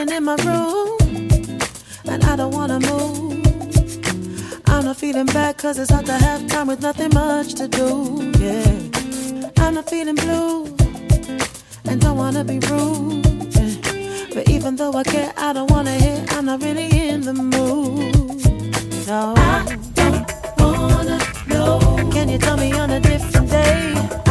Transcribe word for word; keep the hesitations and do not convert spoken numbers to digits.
chilling in my room, and I don't wanna move. I'm not feeling bad cause it's hard to have time with nothing much to do, yeah. I'm not feeling blue, and don't wanna be rude, yeah. But even though I care, I don't wanna hear, I'm not really in the mood, no. I don't wanna know. Can you tell me on a different day?